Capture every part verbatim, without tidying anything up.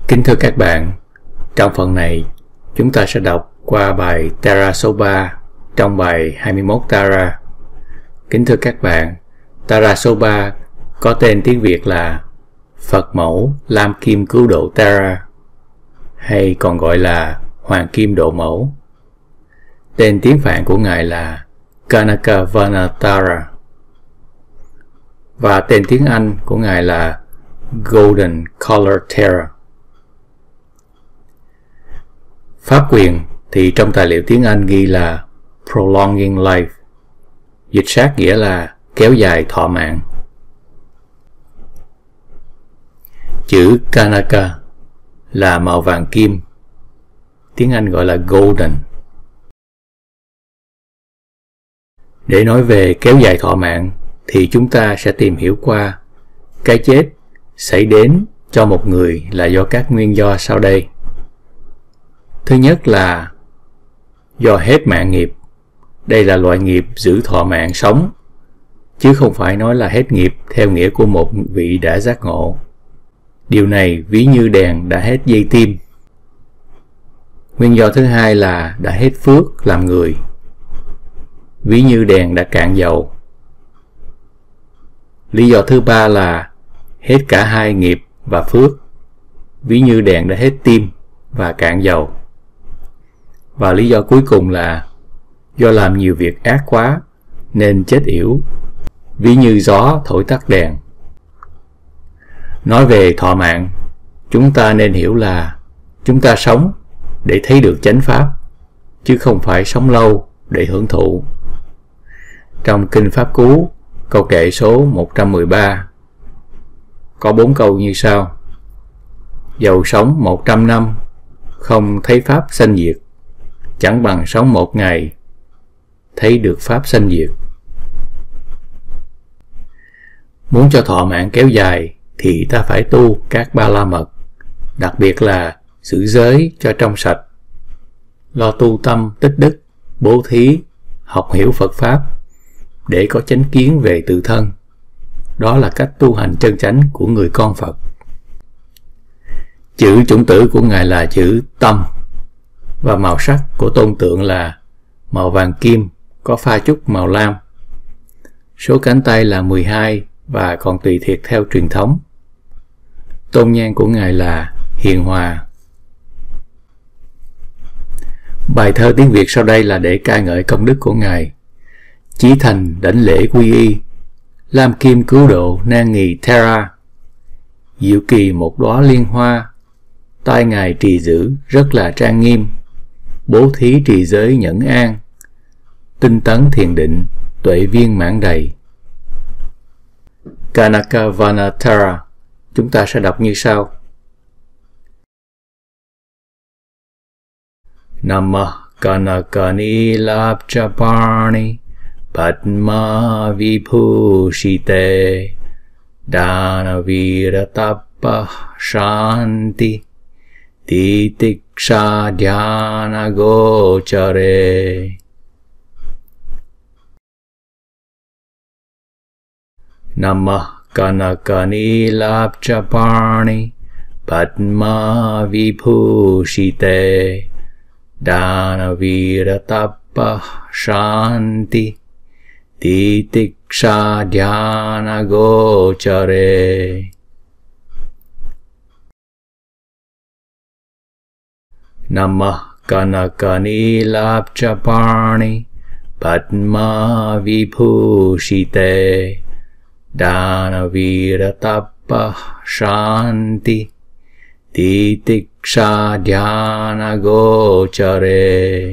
Kính thưa các bạn, trong phần này chúng ta sẽ đọc qua bài Tara số ba trong bài hai mươi mốt Tara. Kính thưa các bạn, Tara số ba có tên tiếng Việt là Phật Mẫu Lam Kim Cứu Độ Tara, hay còn gọi là Hoàng Kim Độ Mẫu. Tên tiếng Phạn của Ngài là Kanakavana Tara, và tên tiếng Anh của Ngài là Golden Color Tara. Pháp quyền thì trong tài liệu tiếng Anh ghi là Prolonging Life, dịch sát nghĩa là kéo dài thọ mạng. Chữ Kanaka là màu vàng kim, tiếng Anh gọi là Golden. Để nói về kéo dài thọ mạng thì chúng ta sẽ tìm hiểu qua cái chết xảy đến cho một người là do các nguyên do sau đây. Thứ nhất là do hết mạng nghiệp. Đây là loại nghiệp giữ thọ mạng sống, chứ không phải nói là hết nghiệp theo nghĩa của một vị đã giác ngộ. Điều này ví như đèn đã hết dây tim. Nguyên do thứ hai là đã hết phước làm người, ví như đèn đã cạn dầu. Lý do thứ ba là hết cả hai nghiệp và phước, ví như đèn đã hết tim và cạn dầu. Và lý do cuối cùng là do làm nhiều việc ác quá nên chết yểu, ví như gió thổi tắt đèn. Nói về thọ mạng, chúng ta nên hiểu là chúng ta sống để thấy được chánh pháp, chứ không phải sống lâu để hưởng thụ. Trong Kinh Pháp Cú, câu kệ số một trăm mười ba, có bốn câu như sau: dầu sống một trăm năm, không thấy pháp sanh diệt, chẳng bằng sống một ngày, thấy được pháp sanh diệt. Muốn cho thọ mạng kéo dài thì ta phải tu các ba la mật, đặc biệt là giữ giới cho trong sạch, lo tu tâm tích đức, bố thí, học hiểu Phật Pháp để có chánh kiến về tự thân. Đó là cách tu hành chân chánh của người con Phật. Chữ chủng tử của Ngài là chữ tâm, và màu sắc của tôn tượng là màu vàng kim có pha chút màu lam. Số cánh tay là mười hai và còn tùy thiệt theo truyền thống. Tôn nhang của Ngài là hiền hòa. Bài thơ tiếng Việt sau đây là để ca ngợi công đức của Ngài. Chí thành đảnh lễ quy y, Lam Kim Cứu Độ nan nghì Tara. Diệu kỳ một đóa liên hoa, tai Ngài trì giữ rất là trang nghiêm. Bố thí trì giới nhẫn an, tinh tấn thiền định, tuệ viên mãn đầy. Kanakavana Tara chúng ta sẽ đọc như sau: Namah Kanakani Labchapani Padma Vibhushite Danaviratappa Shanti Titiksha Dhyana Gochare. Namah Kanakani Labchapani Padma Vibhushite Danaviratappa Shanti Titiksha Dhyana Gochare. Namah Kanakani Labchapani Padma Vibhushite Danaviratappa Shanti Titiksha Dhyana Gochare.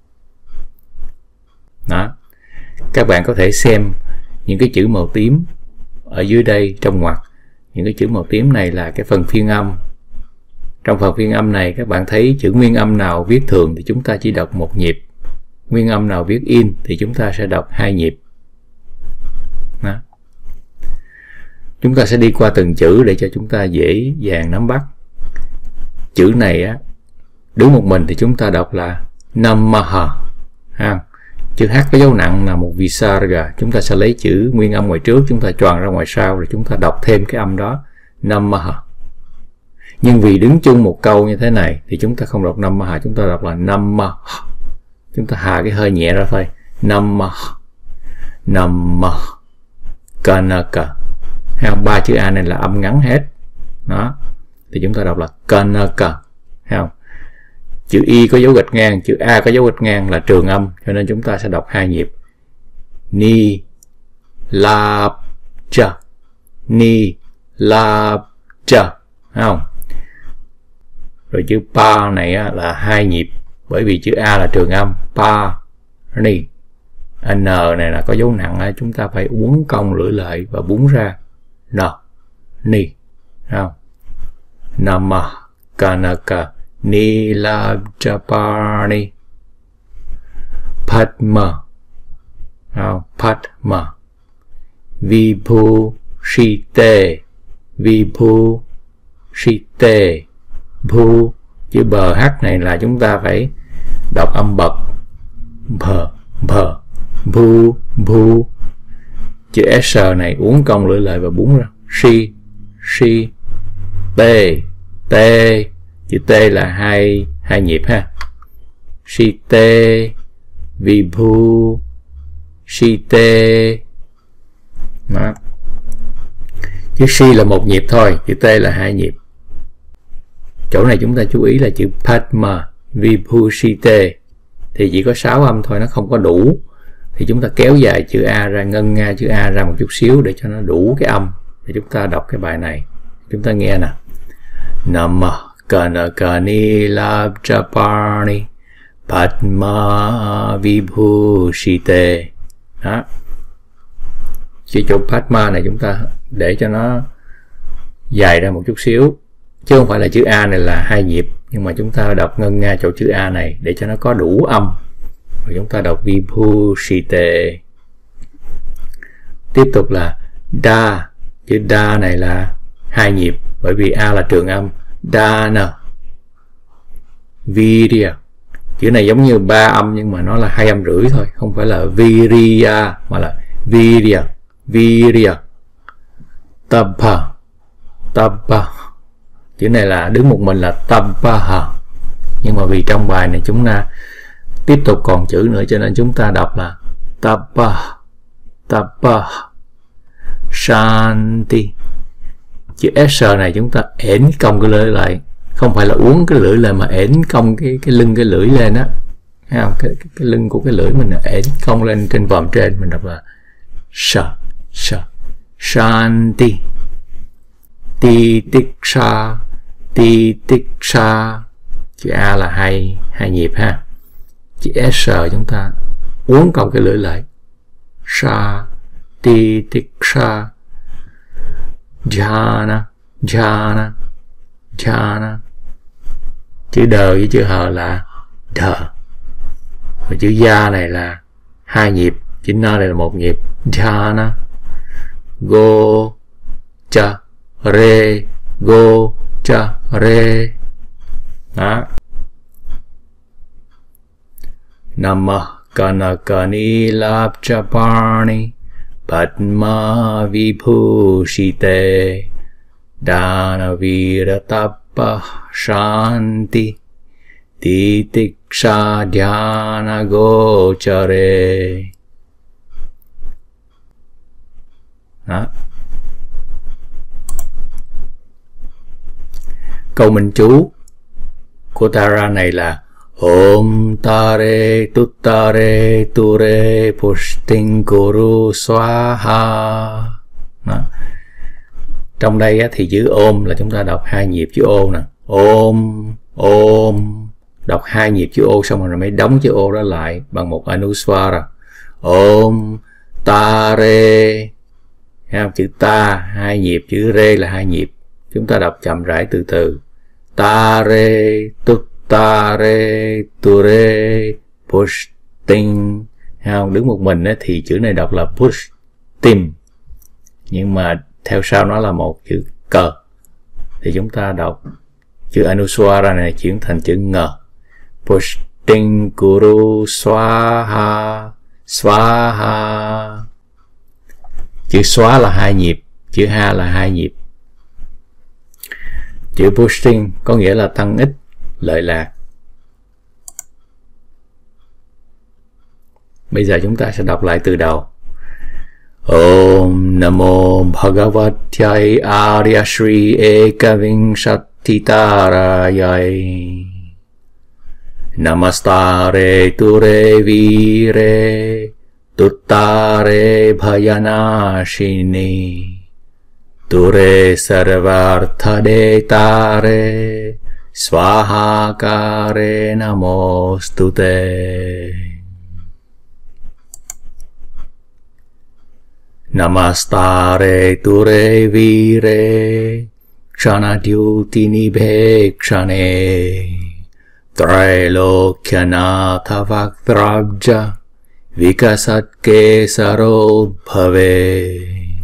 Đó. Các bạn có thể xem những cái chữ màu tím ở dưới đây trong ngoặc. Những cái chữ màu tím này là cái phần phiên âm. Trong phần phiên âm này các bạn thấy chữ nguyên âm nào viết thường thì chúng ta chỉ đọc một nhịp. Nguyên âm nào viết in thì chúng ta sẽ đọc hai nhịp. Đó. Chúng ta sẽ đi qua từng chữ để cho chúng ta dễ dàng nắm bắt. Chữ này á, đứng một mình thì chúng ta đọc là Namaha. Ha. Chữ H có dấu nặng là một visarga. Chúng ta sẽ lấy chữ nguyên âm ngoài trước, chúng ta choàng ra ngoài sau, rồi chúng ta đọc thêm cái âm đó, Namaha. Nhưng vì đứng chung một câu như thế này thì chúng ta không đọc Namaha, chúng ta đọc là Namaha. Chúng ta hạ cái hơi nhẹ ra thôi. Namaha, Namaha, Kanaka. Không? Ba chữ A này là âm ngắn hết. Đó. Thì chúng ta đọc là Kanaka. Không? Chữ Y có dấu gạch ngang, chữ A có dấu gạch ngang là trường âm, cho nên chúng ta sẽ đọc hai nhịp. Ni, la, cha. Ni, la, cha. Không? Rồi chữ pa này á, là hai nhịp, bởi vì chữ A là trường âm. Pa, ni. N này là có dấu nặng á, chúng ta phải uốn cong lưỡi lại và búng ra. N, ni. Không? Nama, Kanaka, Nilabjapani, Padma, không? Padma, Vibhushite, Vibhushite. Bhu, chữ bờ H này là chúng ta phải đọc âm bật. Bờ, bờ, bhu, bhu. Chữ S này uốn cong lưỡi lại và búng ra. Si, si, tê, tê. Chữ T là hai hai nhịp ha. Si tê, vibhu, si tê. Đó. Chữ si là một nhịp thôi, chữ T là hai nhịp. Chỗ này chúng ta chú ý là chữ Padma, Vibhushite thì chỉ có sáu âm thôi, nó không có đủ. Thì chúng ta kéo dài chữ A ra, ngân nga chữ A ra một chút xíu để cho nó đủ cái âm. Thì chúng ta đọc cái bài này. Chúng ta nghe nè. Namah Kanaka Nilabjapani Padma Vibhushite. Đó. Chữ chỗ Padma này chúng ta để cho nó dài ra một chút xíu, chứ không phải là chữ A này là hai nhịp, nhưng mà chúng ta đọc ngân nga chỗ chữ A này để cho nó có đủ âm. Rồi chúng ta đọc Vibhushite. Tiếp tục là Da. Chữ Da này là hai nhịp, bởi vì A là trường âm. Dana, Virya. Chữ này giống như ba âm nhưng mà nó là hai âm rưỡi thôi, không phải là Virya mà là Virya, Virya. Tabha, Tabha. Chữ này là đứng một mình là Tabha, nhưng mà vì trong bài này chúng ta tiếp tục còn chữ nữa cho nên chúng ta đọc là Tabha, Tabha. Shanti. Chữ S này chúng ta ẻn cong cái lưỡi lại, không phải là uốn cái lưỡi lên mà ẻn cong cái cái lưng cái lưỡi lên á. Thấy không? Cái, cái cái lưng của cái lưỡi mình là ẻn cong lên trên vòm trên, mình đọc là sa sa. Shanti. Titiksha, Titiksha. Chữ A là hai hai nhịp ha. Chữ S chúng ta uốn cong cái lưỡi lại. Sa, Titiksha. Jhana, Jhana, Jhana. Chữ đờ với chữ hờ là đờ. Và chữ gia này là hai nhịp, chữ na này là một nhịp. Jhana. Go, cha, re, go, cha, re. Đó. Namah Kanaka Nilabjapani Padma Vibhushite Danaviratappa Shanti Titiksha Dhyana Gochare. Đó. Câu minh chú của Tara này là Om Tare Tuttare Ture Pushting Kuru Swaha. Đó. Trong đây á, thì chữ ôm là chúng ta đọc hai nhịp chữ ô nè. Ôm, ôm. Đọc hai nhịp chữ ô xong rồi mới đóng chữ ô đó lại bằng một anuswara. Om Tare. Chữ ta hai nhịp, chữ re là hai nhịp. Chúng ta đọc chậm rãi từ từ. Tare Tuttare Ture Pushting. Đứng một mình ấy, thì chữ này đọc là Pushtim, nhưng mà theo sau nó là một chữ cờ, thì chúng ta đọc chữ anuswara này chuyển thành chữ ngờ. Pushting Kuru Swaha, Swaha. Chữ xóa là hai nhịp, chữ ha là hai nhịp. Chữ boosting có nghĩa là tăng ích, lợi lạc. Bây giờ chúng ta sẽ đọc lại từ đầu. Om Namo Bhagavatyai Arya Shri Ekavingshattitarayai Namastare Ture Vire Tuttare Bhayanashini Ture Sarvarthadetare Svahakare Namostute. Namastare Ture Vire Ksanadyuti Nibhekshane Trailokyanatha Vaktrabja Vikasat Kesarodbhave.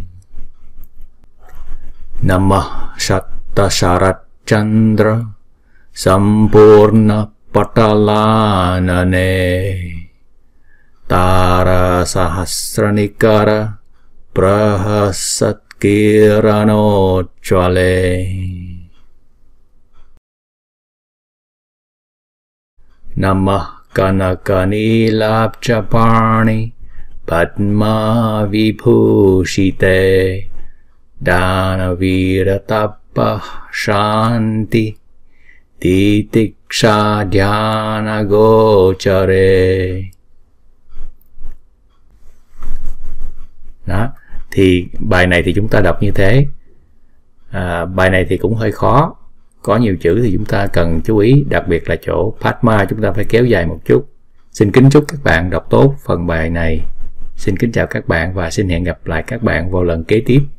Namah Shatta Sharat Chandra Sampurna Patalanane Tara Sahasranikara Prahasat Kiranochvale. Namah Kanakanilapchapani Padma Vibhushite Danaviratapah Shanti Titiksha Dhyana Gochare. Đó, thì bài này thì chúng ta đọc như thế. À, bài này thì cũng hơi khó, có nhiều chữ thì chúng ta cần chú ý, đặc biệt là chỗ Padma chúng ta phải kéo dài một chút. Xin kính chúc các bạn đọc tốt phần bài này. Xin kính chào các bạn và xin hẹn gặp lại các bạn vào lần kế tiếp.